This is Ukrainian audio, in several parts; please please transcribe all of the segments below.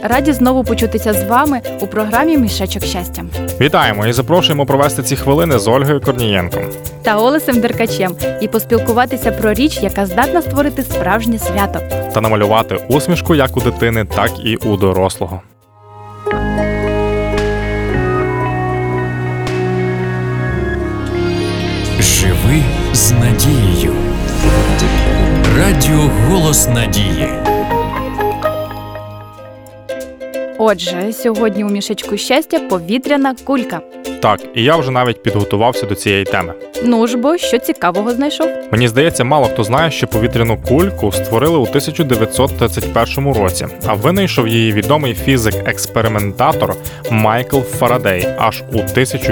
Раді знову почутися з вами у програмі «Мішечок щастя». Вітаємо і запрошуємо провести ці хвилини з Ольгою Корнієнко та Олесем Деркачем і поспілкуватися про річ, яка здатна створити справжнє свято. Та намалювати усмішку як у дитини, так і у дорослого. Живи з надією. Радіо «Голос надії». Отже, сьогодні у «Мішечку щастя» повітряна кулька. Так, і я вже навіть підготувався до цієї теми. Ну ж бо, що цікавого знайшов? Мені здається, мало хто знає, що повітряну кульку створили у 1931 році, а винайшов її відомий фізик-експериментатор Майкл Фарадей аж у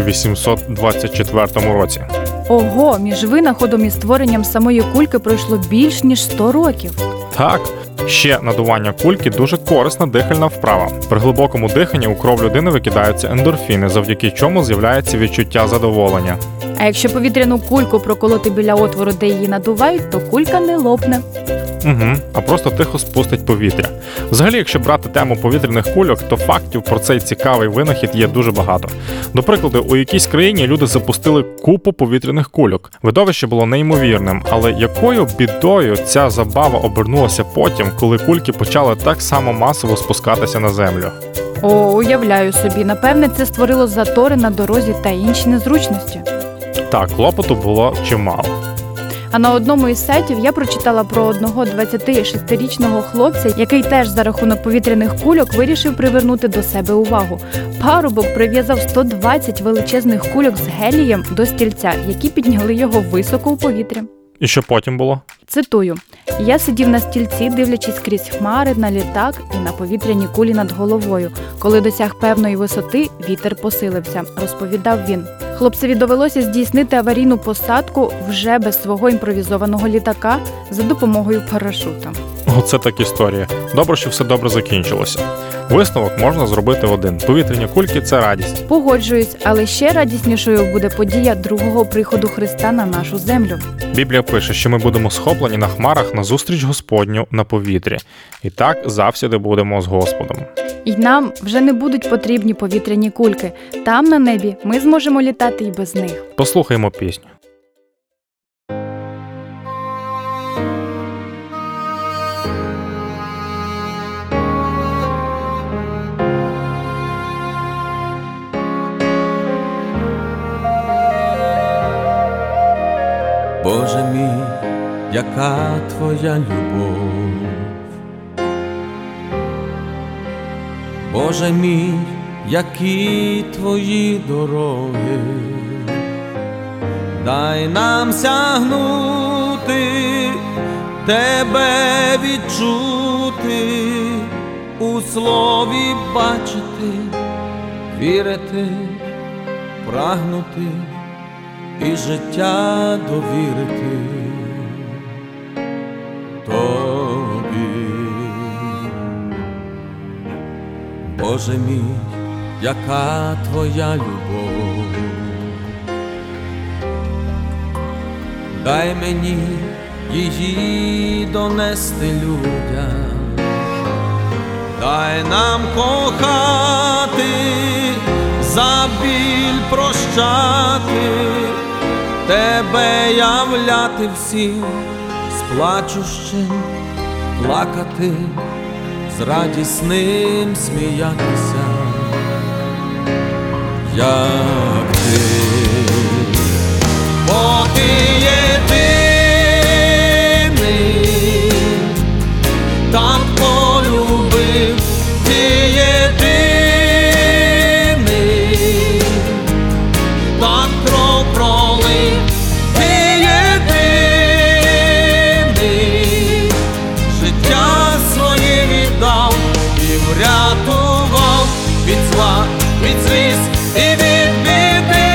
1824 році. Ого, між винаходом і створенням самої кульки пройшло більш ніж 100 років. Так, ще надування кульки дуже корисна дихальна вправа. При глибокому диханні у кров людини викидаються ендорфіни, завдяки чому з'являється відчуття задоволення. А якщо повітряну кульку проколоти біля отвору, де її надувають, то кулька не лопне. А просто тихо спустить повітря. Взагалі, якщо брати тему повітряних кульок, то фактів про цей цікавий винахід є дуже багато. До прикладу, у якійсь країні люди запустили купу повітряних кульок. Видовище було неймовірним, але якою бідою ця забава обернулася потім, коли кульки почали так само масово спускатися на землю? О, уявляю собі, напевне, це створило затори на дорозі та інші незручності. Так, клопоту було чимало. А на одному із сайтів я прочитала про одного 26-річного хлопця, який теж за рахунок повітряних кульок вирішив привернути до себе увагу. Парубок прив'язав 120 величезних кульок з гелієм до стільця, які підняли його високо у повітря. І що потім було? Цитую. «Я сидів на стільці, дивлячись крізь хмари, на літак і на повітряні кулі над головою. Коли досяг певної висоти, вітер посилився», – розповідав він. Хлопцеві довелося здійснити аварійну посадку вже без свого імпровізованого літака за допомогою парашута. Оце так історія. Добре, що все добре закінчилося. Висновок можна зробити один. Повітряні кульки – це радість. Погоджуюсь, але ще радіснішою буде подія другого приходу Христа на нашу землю. Біблія пише, що ми будемо схоплені на хмарах на зустріч Господню на повітрі. І так завсіди будемо з Господом. І нам вже не будуть потрібні повітряні кульки. Там, на небі, ми зможемо літати і без них. Послухаймо пісню. Боже мій, яка Твоя любов, Боже мій, які Твої дороги, дай нам сягнути, Тебе відчути, у слові бачити, вірити, прагнути і життя довірити Тобі. Боже мій, яка Твоя любов, дай мені її донести людям, дай нам кохати, за біль прощати, Тебе являти всім, з плачущим плакати, з радісним сміятися, як Ти. Бо Ти єдиний, так полюбив, Ти єдиний, так кров пролив, Ти єдиний, життя своє віддав і врятував від зла, від сліз і від біди,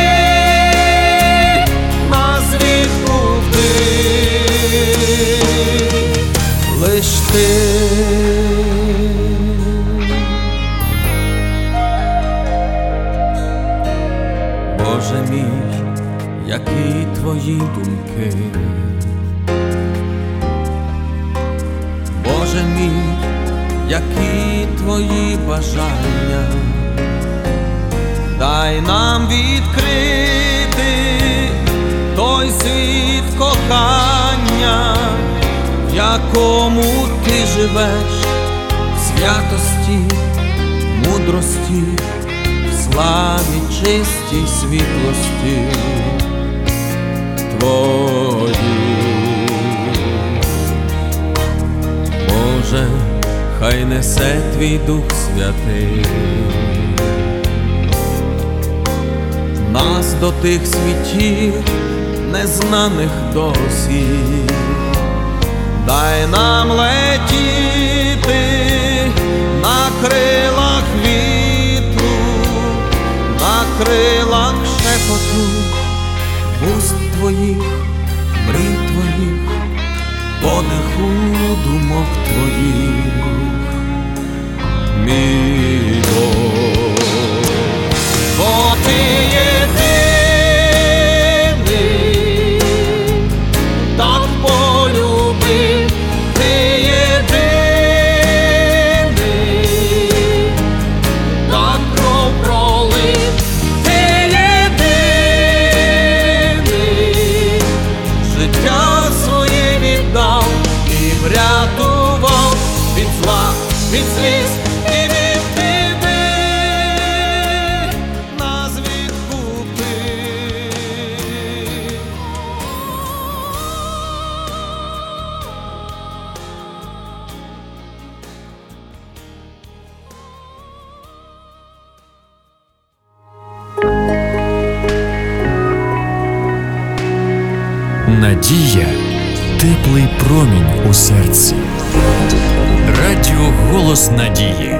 нас відкупив лиш Ти. Боже мій, які Твої думки, Боже мій, які твої бажання. Дай нам відкрити той світ кохання, в якому ти живеш, в святості, мудрості, в славі, чистій світлості твоїй. Боже, хай несе твій Дух Святий нас до тих світів, незнаних досі. Дай нам летіти на крилах вітру, на крилах шепоту, вуст твоїх, мрій твоїх, подиху думок твоїх, мій Бог. Бо ти єдиний, так полюбив, ти єдиний, так кров пролив, ти єдиний, життя своє віддав і врятував від зла, від сліз і від біди. Нас відкупив. Надія – теплий промінь у серці. Радіо «Голос надії».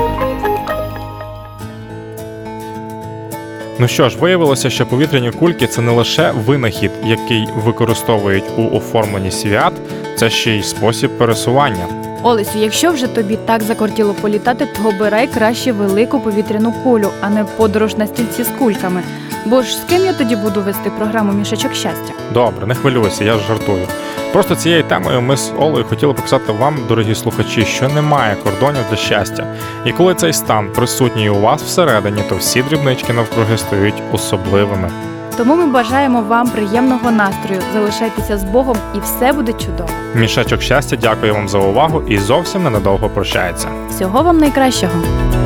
Ну що ж, виявилося, що повітряні кульки – це не лише винахід, який використовують у оформленні свят, це ще й спосіб пересування. Олесю, якщо вже тобі так закортіло політати, то обирай краще велику повітряну кулю, а не подорож на стільці з кульками. Бо ж з ким я тоді буду вести програму «Мішечок щастя»? Добре, не хвилюйся, я ж жартую. Просто цією темою ми з Олею хотіли показати вам, дорогі слухачі, що немає кордонів для щастя. І коли цей стан присутній у вас всередині, то всі дрібнички навкруги стають особливими. Тому ми бажаємо вам приємного настрою, залишайтеся з Богом і все буде чудово. Мішечок щастя дякує вам за увагу і зовсім ненадовго прощається. Всього вам найкращого!